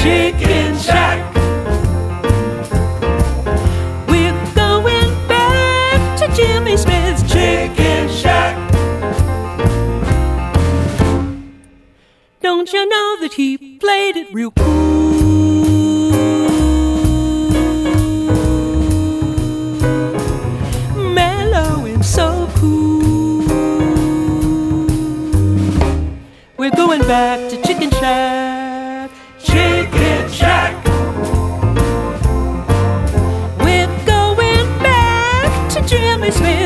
Chicken Shack. We're going back to Jimmy Smith's Chicken Shack. Don't you know that he played it real cool? Mellow and so cool. We're going back to Chicken Shack. Chicken Shack. We're going back to Jimmy Smith.